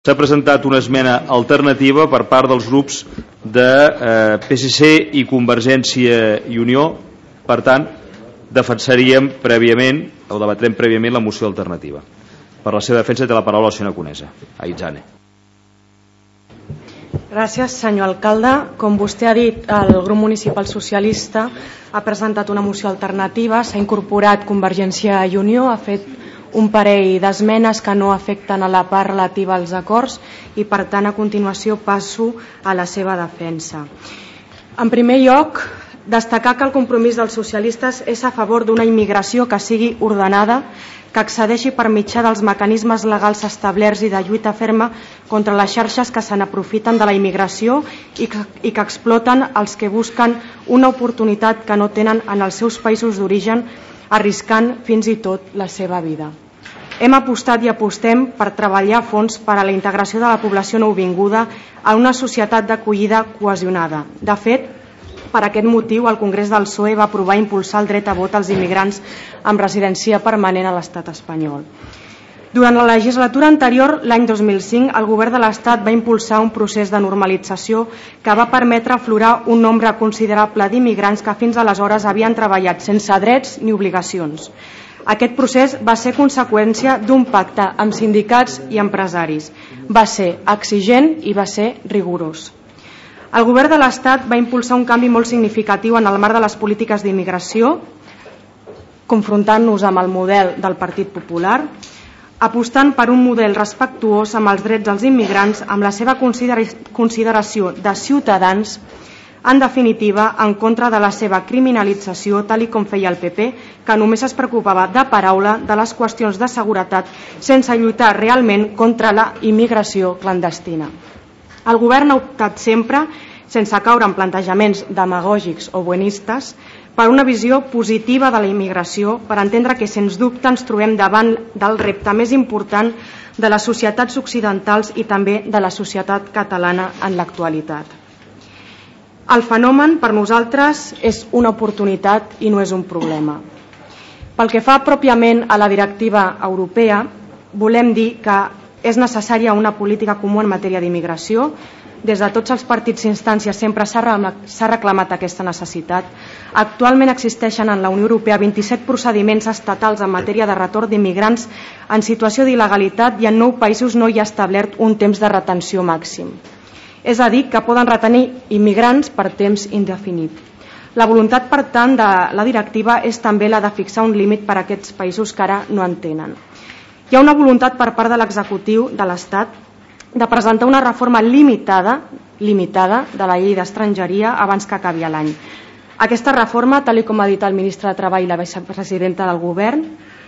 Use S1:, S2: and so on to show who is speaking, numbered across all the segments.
S1: S'ha presentat una esmena alternativa per part dels grups de PSC i Convergència i Unió. Per tant, debatrem prèviament la moció alternativa. Per la seva defensa té la paraula la senyora Conesa. Aitzane.
S2: Gràcies, senyor alcalde. Com vostè ha dit, el grup municipal socialista ha presentat una moció alternativa, s'ha incorporat Convergència i Unió, ha fet un parell d'esmenes que no afecten a la part relativa als acords i, per tant, a continuació passo a la seva defensa. En primer lloc, destacar que el compromís dels socialistes és a favor d'una immigració que sigui ordenada, que accedeixi per mitjà dels mecanismes legals establerts i de lluita ferma contra les xarxes que se n'aprofiten de la immigració i que exploten els que busquen una oportunitat que no tenen en els seus països d'origen, arriscant fins i tot la seva vida. Hem apostat i apostem per treballar a fons per a la integració de la població nouvinguda en una societat d'acollida cohesionada. De fet, per aquest motiu, el Congrés del PSOE va aprovar impulsar el dret a vot als immigrants amb residència permanent a l'Estat espanyol. Durant la legislatura anterior, l'any 2005, el govern de l'Estat va impulsar un procés de normalització que va permetre aflorar un nombre considerable d'immigrants que fins aleshores havien treballat sense drets ni obligacions. Aquest procés va ser conseqüència d'un pacte amb sindicats i empresaris. Va ser exigent i va ser rigorós. El govern de l'Estat va impulsar un canvi molt significatiu en el marc de les polítiques d'immigració, confrontant-nos amb el model del Partit Popular, apostant per un model respectuós amb els drets dels immigrants, amb la seva consideració de ciutadans, en definitiva, en contra de la seva criminalització, tal com feia el PP, que només es preocupava de paraula de les qüestions de seguretat sense lluitar realment contra la immigració clandestina. El govern ha optat sempre, sense caure en plantejaments demagògics o buenistes, per una visió positiva de la immigració, per entendre que, sens dubte, ens trobem davant del repte més important de les societats occidentals i també de la societat catalana en l'actualitat. El fenomen, per nosaltres, és una oportunitat i no és un problema. Pel que fa pròpiament a la directiva europea, volem dir que és necessària una política comuna en matèria d'immigració. Des de tots els partits i instàncies sempre s'ha reclamat aquesta necessitat. Actualment existeixen en la Unió Europea 27 procediments estatals en matèria de retorn d'immigrants en situació d'il·legalitat i en 9 països no hi ha establert un temps de retenció màxim. És a dir, que poden retenir immigrants per temps indefinit. La voluntat, per tant, de la directiva és també la de fixar un límit per a aquests països que ara no en tenen. Hi ha una voluntat per part de l'executiu de l'Estat de presentar una reforma limitada de la llei d'estrangeria abans que acabi l'any. Aquesta reforma, tal com ha dit el ministre de Treball i la vicepresidenta del govern,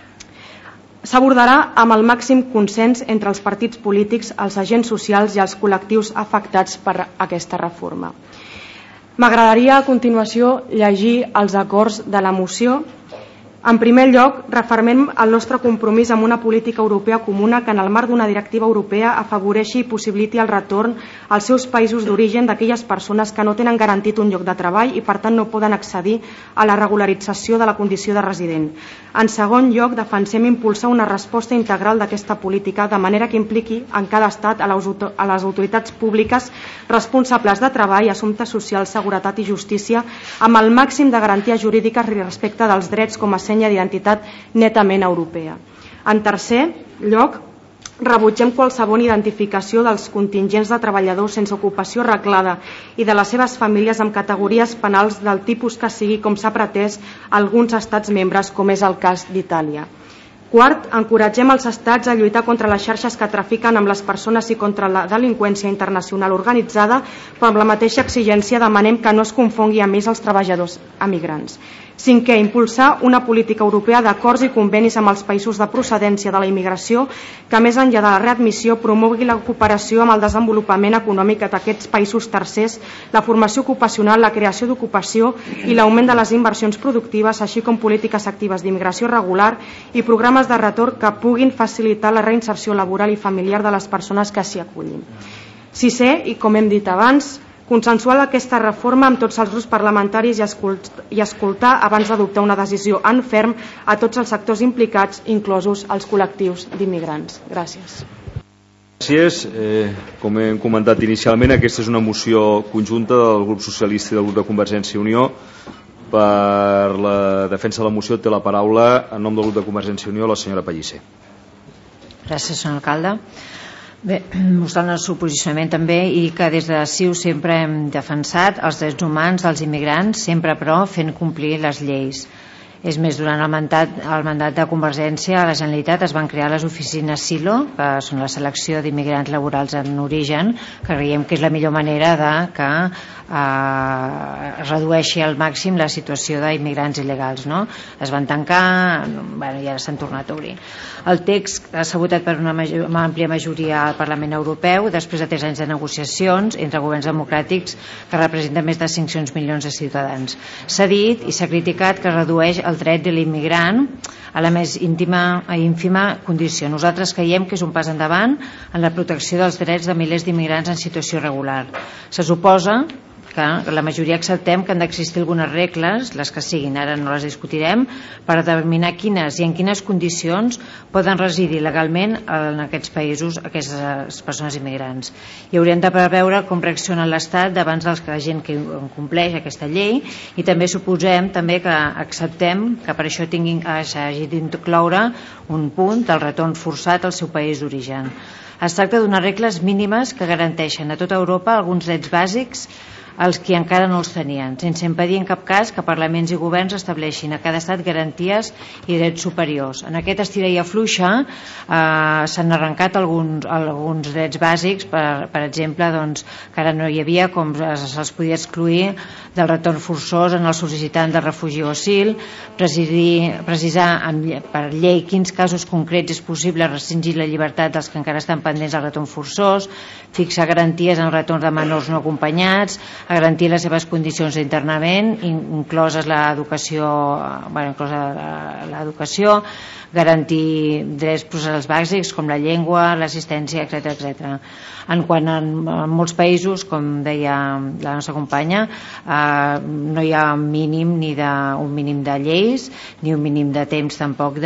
S2: s'abordarà amb el màxim consens entre els partits polítics, els agents socials i els col·lectius afectats per aquesta reforma. M'agradaria a continuació llegir els acords de la moció. En primer lloc, refermem el nostre compromís amb una política europea comuna que en el marc d'una directiva europea afavoreixi i possibiliti el retorn als seus països d'origen d'aquelles persones que no tenen garantit un lloc de treball i per tant no poden accedir a la regularització de la condició de resident. En segon lloc, defensem impulsar una resposta integral d'aquesta política de manera que impliqui en cada estat a les autoritats públiques responsables de treball, assumptes socials, seguretat i justícia amb el màxim de garanties jurídiques i respecte dels drets com a d'identitat netament europea. En tercer lloc, rebutgem qualsevol identificació dels contingents de treballadors sense ocupació reglada i de les seves famílies amb categories penals del tipus que sigui, com s'ha pretès a alguns estats membres, com és el cas d'Itàlia. Quart, encoratgem els estats a lluitar contra les xarxes que trafiquen amb les persones i contra la delinqüència internacional organitzada, però amb la mateixa exigència demanem que no es confongui amb ells els treballadors emigrants. Cinquè, impulsar una política europea d'acords i convenis amb els països de procedència de la immigració que, més enllà de la readmissió, promogui la cooperació amb el desenvolupament econòmic d'aquests països tercers, la formació ocupacional, la creació d'ocupació i l'augment de les inversions productives, així com polítiques actives d'immigració regular i programes de retorn que puguin facilitar la reinserció laboral i familiar de les persones que s'hi acullin. Sisè, i com hem dit abans, consensuar aquesta reforma amb tots els grups parlamentaris i escoltar abans d'adoptar una decisió en ferm a tots els sectors implicats, inclosos els col·lectius d'immigrants. Gràcies.
S1: Gràcies. Com hem comentat inicialment, aquesta és una moció conjunta del grup socialista i del grup de Convergència i Unió. Per la defensa de la moció té la paraula en nom del grup de Convergència i Unió la senyora Pellicer.
S3: Gràcies, senyor alcalde. Bé, mostrant el seu posicionament també, i que des de CiU sempre hem defensat els drets humans dels immigrants, sempre però fent complir les lleis. És més, durant el mandat de Convergència a la Generalitat es van crear les oficines SILO, que són la selecció d'immigrants laborals en origen, que creiem que és la millor manera que es redueixi al màxim la situació d'immigrants il·legals, no? Es van tancar, i ara s'han tornat a obrir. El text s'ha votat per una àmplia majoria al Parlament Europeu després de 3 anys de negociacions entre governs democràtics que representen més de 500 milions de ciutadans. S'ha dit i s'ha criticat que redueix el dret de l'immigrant a la més ínfima condició. Nosaltres creiem que és un pas endavant en la protecció dels drets de milers d'immigrants en situació irregular. Se suposa que la majoria acceptem que han d'existir algunes regles, les que siguin, ara no les discutirem, per determinar quines i en quines condicions poden residir legalment en aquests països aquestes persones immigrants. I haurem de preveure com reacciona l'Estat davant de la gent que compleix aquesta llei, i també suposem que acceptem que per això s'hagi d'incloure un punt del retorn forçat al seu país d'origen. Es tracta d'unes regles mínimes que garanteixen a tota Europa alguns drets bàsics als qui encara no els tenien, sense impedir en cap cas que parlaments i governs estableixin a cada estat garanties i drets superiors. En aquest estira i afluixa s'han arrencat alguns drets bàsics, per exemple, que ara no hi havia, com se'ls podia excloure del retorn forçós en el sol·licitant de refugi o asil, precisar per llei quins casos concrets és possible restringir la llibertat dels que encara estan pendents del retorn forçós, fixar garanties en el retorn de menors no acompanyats, a garantir les seves condicions d'internament, inclosa l'educació, garantir drets processals bàsics com la llengua, l'assistència, etc. En molts països, com deia la nostra companya, no hi ha un mínim de lleis ni un mínim de temps tampoc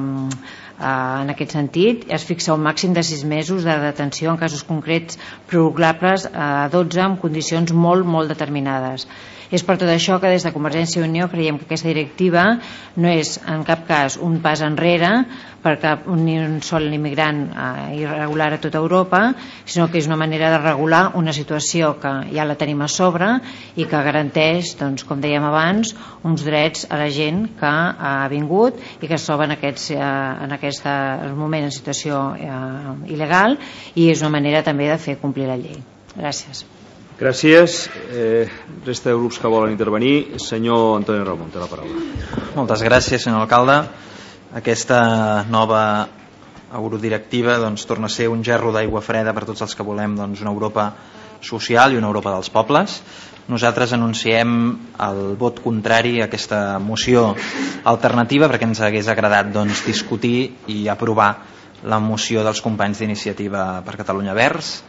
S3: en aquest sentit. Es fixa un màxim de 6 mesos de detenció en casos concrets prorrogables a 12 amb condicions molt determinades. És per tot això que des de Convergència i Unió creiem que aquesta directiva no és en cap cas un pas enrere per cap ni un sol immigrant irregular a tota Europa, sinó que és una manera de regular una situació que ja la tenim a sobre i que garanteix, com dèiem abans, uns drets a la gent que ha vingut i que es troba en aquest moment en situació il·legal, i és una manera també de fer complir la llei. Gràcies.
S1: Gràcies. Resta de grups que volen intervenir. Senyor Antoni Ramon, té la paraula.
S4: Moltes gràcies, senyor alcalde. Aquesta nova eurodirectiva torna a ser un gerro d'aigua freda per tots els que volem una Europa social i una Europa dels pobles. Nosaltres anunciem el vot contrari a aquesta moció alternativa perquè ens hagués agradat discutir i aprovar la moció dels companys d'Iniciativa per Catalunya Verds,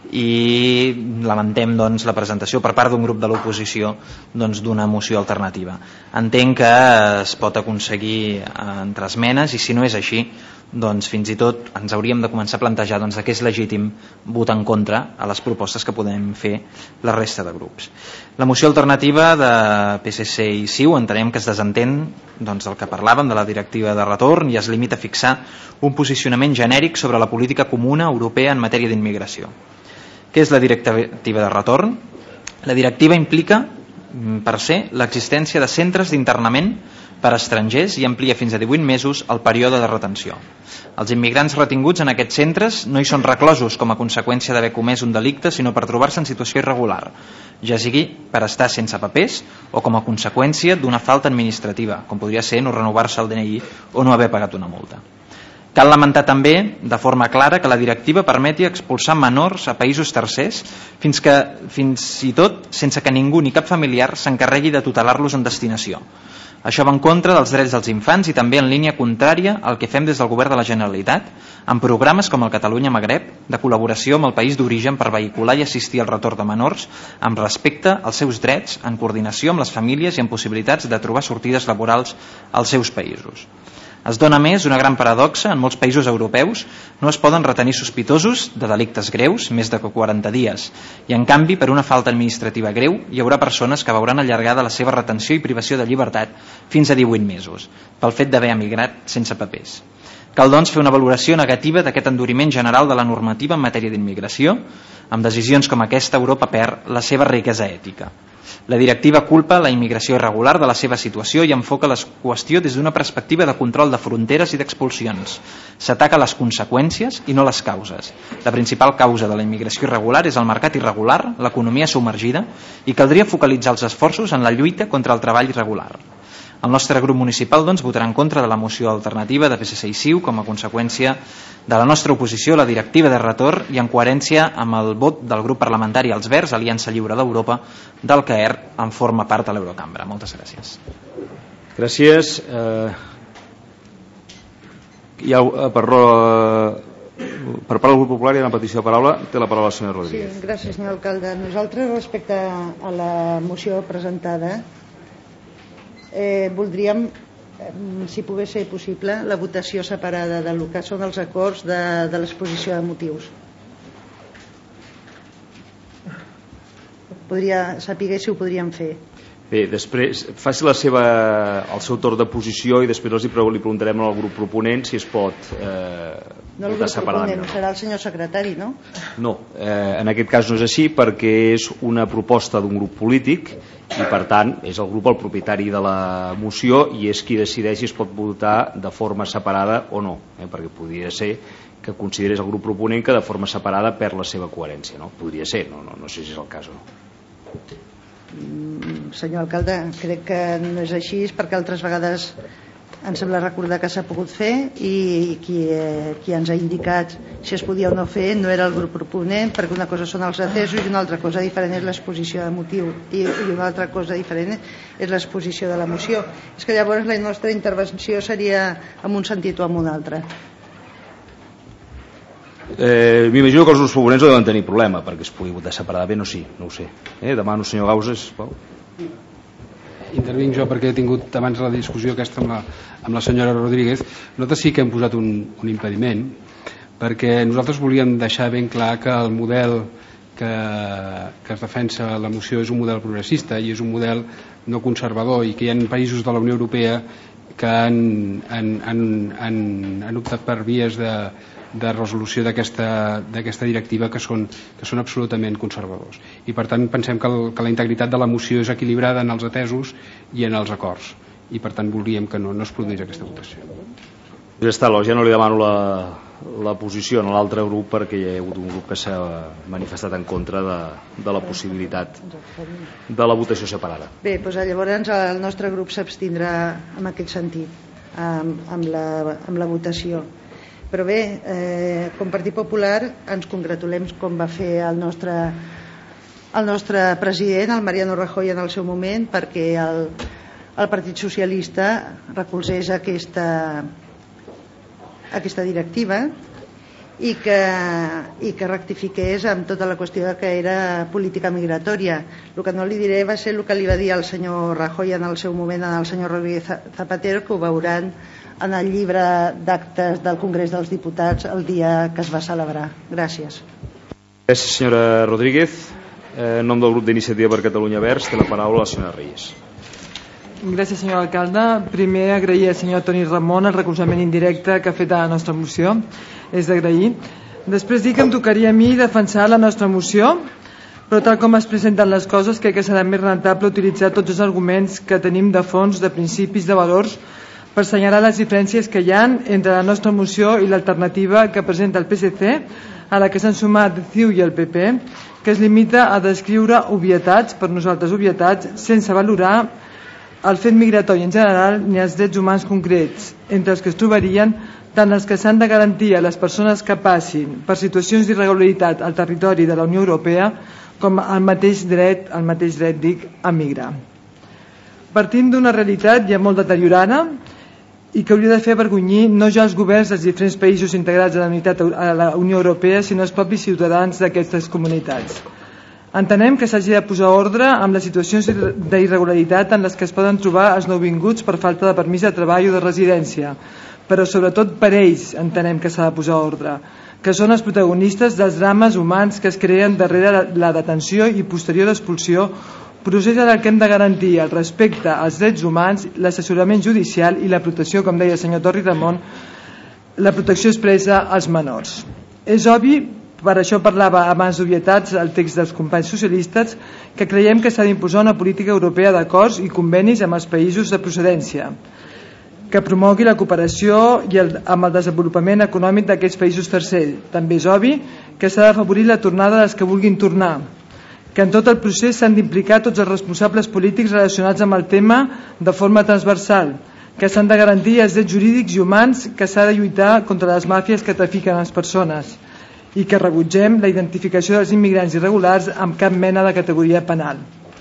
S4: i lamentem la presentació per part d'un grup de l'oposició d'una moció alternativa. Entenc que es pot aconseguir entre esmenes, i si no és així, fins i tot ens hauríem de començar a plantejar que és legítim votar en contra a les propostes que podem fer la resta de grups. La moció alternativa de PSC i CiU entenem que es desentén del que parlàvem de la directiva de retorn i es limita a fixar un posicionament genèric sobre la política comuna europea en matèria d'immigració. Què és la directiva de retorn? La directiva implica, per se, l'existència de centres d'internament per a estrangers i amplia fins a 18 mesos el període de retenció. Els immigrants retinguts en aquests centres no hi són reclosos com a conseqüència d'haver comès un delicte, sinó per trobar-se en situació irregular, ja sigui per estar sense papers o com a conseqüència d'una falta administrativa, com podria ser no renovar-se el DNI o no haver pagat una multa. Cal lamentar també, de forma clara, que la directiva permeti expulsar menors a països tercers fins i tot sense que ningú ni cap familiar s'encarregui de tutelar-los en destinació. Això va en contra dels drets dels infants i també en línia contrària al que fem des del Govern de la Generalitat amb programes com el Catalunya Magreb de col·laboració amb el país d'origen per vehicular i assistir al retorn de menors amb respecte als seus drets, en coordinació amb les famílies i amb possibilitats de trobar sortides laborals als seus països. Es dona més una gran paradoxa: en molts països europeus no es poden retenir sospitosos de delictes greus més de 40 dies i en canvi per una falta administrativa greu hi haurà persones que veuran allargada la seva retenció i privació de llibertat fins a 18 mesos pel fet d'haver emigrat sense papers. Cal doncs fer una valoració negativa d'aquest enduriment general de la normativa en matèria d'immigració. Amb decisions com aquesta, Europa perd la seva riquesa ètica. La directiva culpa la immigració irregular de la seva situació i enfoca la qüestió des d'una perspectiva de control de fronteres i d'expulsions. S'ataca les conseqüències i no les causes. La principal causa de la immigració irregular és el mercat irregular, l'economia submergida, i caldria focalitzar els esforços en la lluita contra el treball irregular. El nostre grup municipal doncs, votarà en contra de la moció alternativa de PSC i CiU com a conseqüència de la nostra oposició a la directiva de retorn i en coherència amb el vot del grup parlamentari Els Verds, Aliança Lliure d'Europa, del que en forma part a l'Eurocambra. Moltes gràcies.
S1: Gràcies. Per part del grup popular hi ha una petició de paraula. Té la paraula la senyora Rodríguez.
S5: Sí, gràcies, senyor alcalde. Nosaltres, respecte a la moció presentada, voldríem, si pogués ser possible, la votació separada del que són els acords de l'exposició de motius. Podria saber si ho podríem fer.
S1: Bé, després faci el seu torn de posició i després li preguntarem al grup proponent si es pot
S5: no,
S1: votar separadament.
S5: Serà el senyor secretari, no?
S1: No, en aquest cas no és així perquè és una proposta d'un grup polític i per tant és el grup el propietari de la moció i és qui decideix si es pot votar de forma separada o no, perquè podria ser que considerés el grup proponent que de forma separada perd la seva coherència, no? Podria ser, no sé si és el cas o no.
S5: Senyor alcalde, crec que no és així perquè altres vegades em sembla recordar que s'ha pogut fer i qui ens ha indicat si es podia o no fer no era el grup proponent, perquè una cosa són els atesos i una altra cosa diferent és l'exposició de motiu i una altra cosa diferent és l'exposició de la moció. És que llavors la nostra intervenció seria en un sentit o en un altre.
S1: M'imagino que els grups proponents no deuen tenir problema perquè es pugui votar separadament o sí, no ho sé. Demano, senyor Gauses.
S6: Intervinc jo perquè he tingut abans la discussió aquesta amb la senyora Rodríguez. Nosaltres sí que hem posat un impediment perquè nosaltres volíem deixar ben clar que el model que es defensa la moció és un model progressista i és un model no conservador i que hi ha països de la Unió Europea que han optat per vies de resolució d'aquesta directiva que són absolutament conservadors i per tant pensem que la integritat de la moció és equilibrada en els atesos i en els acords i per tant voldríem que no es produís aquesta votació.
S1: Ja està, ja no li demano la posició en l'altre grup perquè hi ha hagut un grup que s'ha manifestat en contra de la possibilitat de la votació separada.
S5: Bé, doncs llavors el nostre grup s'abstindrà en aquest sentit amb la votació. Però bé, com a Partit Popular ens congratulem com va fer el nostre president, el Mariano Rajoy, en el seu moment, perquè el Partit Socialista recolzés aquesta directiva i que rectifiqués amb tota la qüestió que era política migratòria. El que no li diré va ser el que li va dir el senyor Rajoy en el seu moment al senyor Rodríguez Zapatero, que ho veuran en el llibre d'actes del Congrés dels Diputats el dia que es va celebrar. Gràcies.
S1: Gràcies, senyora Rodríguez. En nom del grup d'Iniciativa per Catalunya Verds té la paraula la senyora Reyes.
S7: Gràcies, senyor alcalde. Primer, agrair al senyor Toni Ramon el recolzament indirecte que ha fet a la nostra moció. És d'agrair. Després dir que em tocaria a mi defensar la nostra moció, però tal com es presenten les coses crec que serà més rentable utilitzar tots els arguments que tenim de fons, de principis, de valors, per assenyalar les diferències que hi ha entre la nostra moció i l'alternativa que presenta el PSC, a la que s'han sumat CiU i el PP, que es limita a descriure obvietats, per nosaltres obvietats, sense valorar el fet migratori en general ni els drets humans concrets, entre els que es trobarien tant els que s'han de garantir a les persones que passin per situacions d'irregularitat al territori de la Unió Europea com el mateix dret dic, a migrar. Partim d'una realitat ja molt deteriorada i que hauria de fer avergonyir no ja els governs dels diferents països integrats a la Unió Europea, sinó els propis ciutadans d'aquestes comunitats. Entenem que s'hagi de posar ordre amb les situacions d'irregularitat en les que es poden trobar els nouvinguts per falta de permís de treball o de residència, però sobretot per ells entenem que s'ha de posar ordre, que són els protagonistes dels drames humans que es creen darrere la detenció i posterior expulsió, procés en el que hem de garantir el respecte als drets humans, l'assessorament judicial i la protecció, com deia el senyor Toni Ramon, la protecció expressa als menors. És obvi, per això parlava abans d'obvietats el text dels companys socialistes, que creiem que s'ha d'imposar una política europea d'acords i convenis amb els països de procedència, que promogui la cooperació i amb el desenvolupament econòmic d'aquests països tercers. També és obvi que s'ha d'afavorir la tornada dels que vulguin tornar, que en tot el procés s'han d'implicar tots els responsables polítics relacionats amb el tema de forma transversal, que s'han de garantir els drets jurídics i humans, que s'ha de lluitar contra les màfies que trafiquen les persones i que rebutgem la identificació dels immigrants irregulars amb cap mena de categoria penal.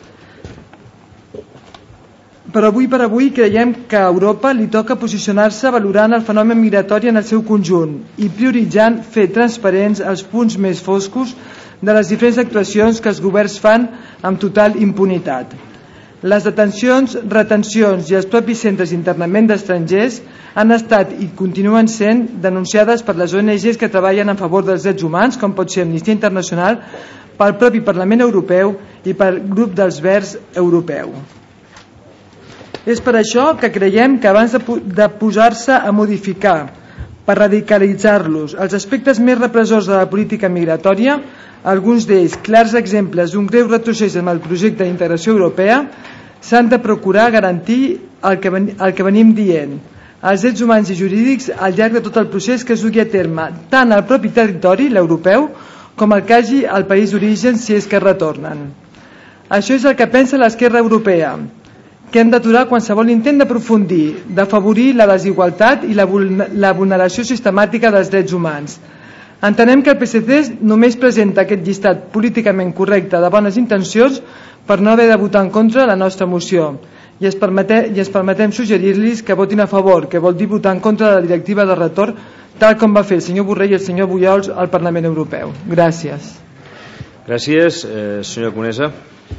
S7: Però avui per avui creiem que a Europa li toca posicionar-se valorant el fenomen migratori en el seu conjunt i prioritzant fer transparents els punts més foscos de les diferents actuacions que els governs fan amb total impunitat. Les detencions, retencions i els propis centres d'internament d'estrangers han estat i continuen sent denunciades per les ONGs que treballen en favor dels drets humans, com pot ser Amnistia Internacional, pel propi Parlament Europeu i pel grup dels Verds Europeu. És per això que creiem que abans de posar-se a modificar per radicalitzar-los els aspectes més repressors de la política migratòria, alguns d'ells clars exemples d'un greu retrocés en el projecte d'integració europea, s'han de procurar garantir el que venim dient, els drets humans i jurídics al llarg de tot el procés que es dugui a terme, tant al propi territori, l'europeu, com el que hagi al país d'origen si és que retornen. Això és el que pensa l'esquerra europea, que hem d'aturar qualsevol intent d'aprofundir, d'afavorir la desigualtat i la vulneració sistemàtica dels drets humans. Entenem que el PSC només presenta aquest llistat políticament correcte de bones intencions per no haver de votar en contra la nostra moció i ens permetem suggerir-los que votin a favor, que vol dir votar en contra de la directiva de retorn, tal com va fer el senyor Borrell i el senyor Bujols al Parlament Europeu. Gràcies.
S1: Gràcies, senyor Conesa.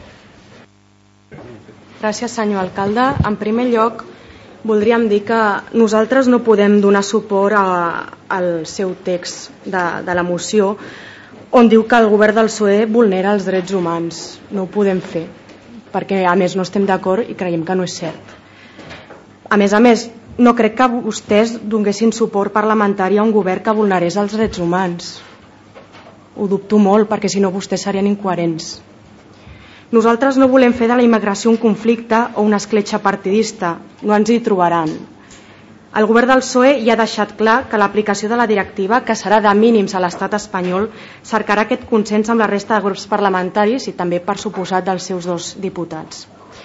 S2: Gràcies, senyor alcalde. En primer lloc, voldríem dir que nosaltres no podem donar suport al seu text de la moció on diu que el govern del PSOE vulnera els drets humans. No ho podem fer, perquè a més no estem d'acord i creiem que no és cert. A més, no crec que vostès donessin suport parlamentari a un govern que vulnerés els drets humans. Ho dubto molt, perquè si no vostès serien incoherents. Nosaltres no volem fer de la immigració un conflicte o una escletxa partidista, no ens hi trobaran. El govern del PSOE ja ha deixat clar que l'aplicació de la directiva, que serà de mínims a l'estat espanyol, cercarà aquest consens amb la resta de grups parlamentaris i també, per suposat, dels seus 2 diputats.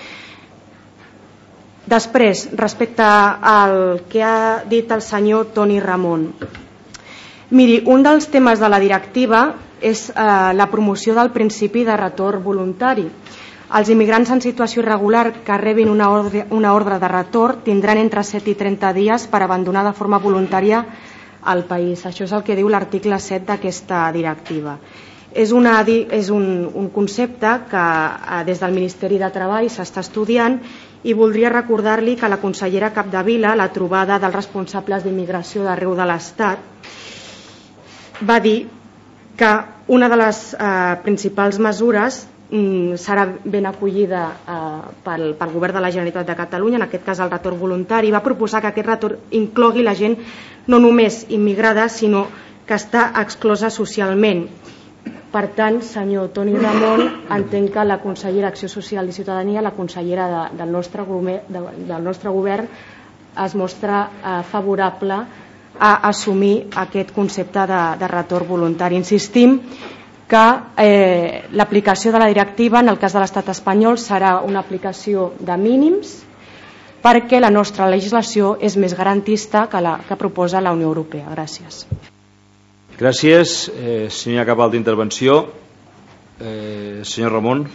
S2: Després, respecte al que ha dit el senyor Toni Ramon. Miri, un dels temes de la directiva és la promoció del principi de retorn voluntari. Els immigrants en situació irregular que rebin una ordre de retorn tindran entre 7 i 30 dies per abandonar de forma voluntària el país. Això és el que diu l'article 7 d'aquesta directiva. És un concepte que des del Ministeri de Treball s'està estudiant i voldria recordar-li que la consellera Capdevila, a la trobada dels responsables d'immigració d'arreu de l'Estat, va dir que una de les principals mesures serà ben acollida pel govern de la Generalitat de Catalunya, en aquest cas el retorn voluntari. Va proposar que aquest retorn inclogui la gent no només immigrada, sinó que està exclosa socialment. Per tant, senyor Toni Ramon, entenc que la consellera d'Acció Social i Ciutadania, la consellera del nostre govern, es mostra favorable a assumir aquest concepte de retorn voluntari. Insistim que l'aplicació de la directiva en el cas de l'estat espanyol serà una aplicació de mínims perquè la nostra legislació és més garantista que la que proposa la Unió Europea. Gràcies.
S1: Gràcies. Si no hi ha cap altra intervenció, senyor Ramon.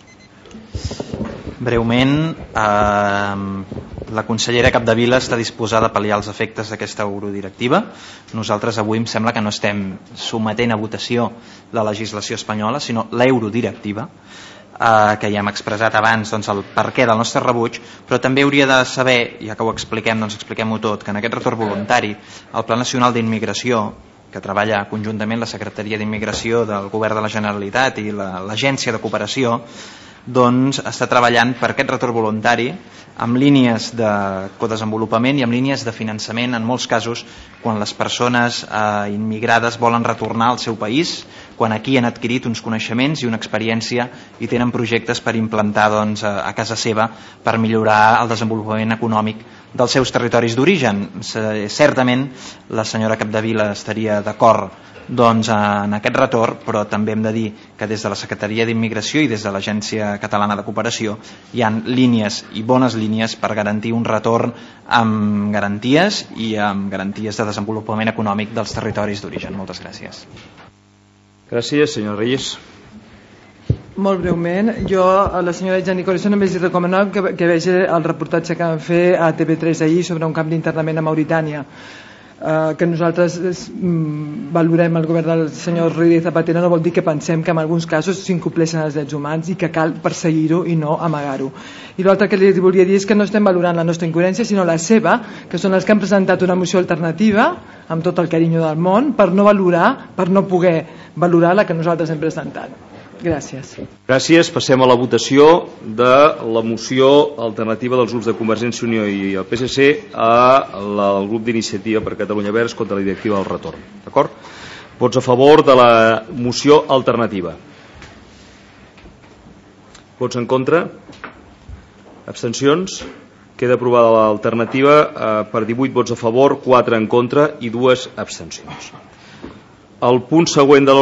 S4: Breument, la consellera Capdevila està disposada a pal·liar els efectes d'aquesta eurodirectiva. Nosaltres avui em sembla que no estem sometent a votació la legislació espanyola, sinó l'eurodirectiva. que ja hem expressat abans el perquè del nostre rebuig, però també hauria de saber, ja que ho expliquem, doncs expliquem-ho tot, que en aquest retorn voluntari el Pla Nacional d'Immigració, que treballa conjuntament la Secretaria d'Immigració del Govern de la Generalitat i l'Agència de Cooperació, doncs està treballant per aquest retorn voluntari amb línies de codesenvolupament i amb línies de finançament en molts casos quan les persones immigrades volen retornar al seu país, quan aquí han adquirit uns coneixements i una experiència i tenen projectes per implantar a casa seva per millorar el desenvolupament econòmic dels seus territoris d'origen. Certament la senyora Capdevila estaria d'acord en aquest retorn, però també hem de dir que des de la Secretaria d'Immigració i des de l'Agència Catalana de Cooperació hi ha línies i bones línies per garantir un retorn amb garanties i amb garanties de desenvolupament econòmic dels territoris d'origen. Moltes gràcies.
S1: Gràcies, senyor Reyes.
S7: Molt breument, jo a la senyora Jani Coreso només li recomano que vegi el reportatge que vam fer a TV3 ahir sobre un camp d'internament a Mauritània, que nosaltres valorem el govern del senyor Rodríguez Zapatero no vol dir que pensem que en alguns casos s'incompleixen els drets humans i que cal perseguir-ho i no amagar-ho. I l'altre que li volia dir és que no estem valorant la nostra incoherència sinó la seva, que són els que han presentat una moció alternativa amb tot el carinyo del món per no poder valorar la que nosaltres hem presentat. Gràcies.
S1: Gràcies. Passem a la votació de la moció alternativa dels grups de Convergència i Unió i el PSC al grup d'Iniciativa per Catalunya Verds contra la directiva del retorn. D'acord? Vots a favor de la moció alternativa. Vots en contra? Abstencions? Queda aprovada l'alternativa per 18 vots a favor, 4 en contra i 2 abstencions. El punt següent de